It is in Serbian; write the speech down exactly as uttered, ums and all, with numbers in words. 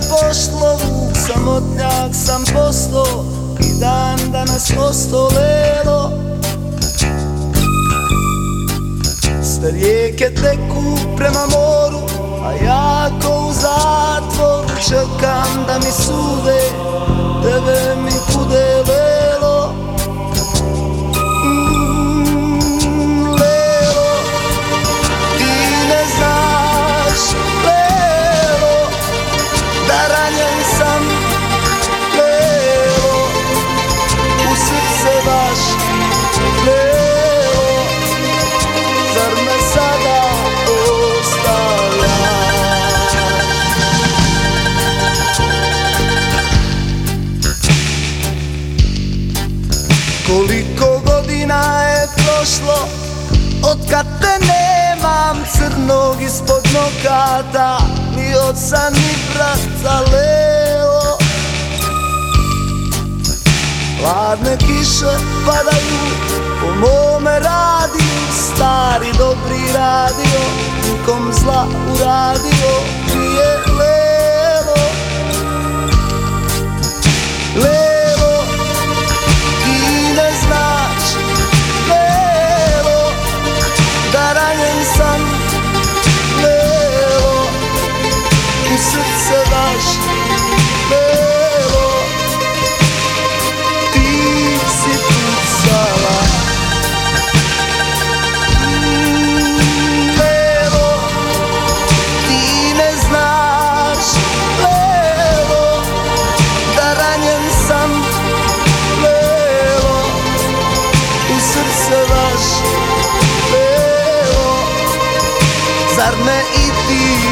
pošlo, vuk samotnjak sam posto i dan danas osto lelo. Sve rijeke teku prema moru, a ja ko u zatvoru čekam da mi sude, tebe mi kude lelo. Mm, lelo, ti ne znaš, lelo, da ranjen sam, lelo, u srce baš, lelo, zar me sada ostavljaš? Koliko godina je prošlo otkad te nemam, crnog ispod nokata, ni oca ni brata, lelo. Hladne kiše padaju po mome radiju, stari dobri radio, nikom zla uradio nije, lelo. Lelo, ti ne znaš, lelo, da ranjen sam, lelo, u srce daš, lelo, ti si pucala. Lelo, ti ne znaš, lelo, da ranjen sam, lelo, u srce daš, lelo, zar ne i ti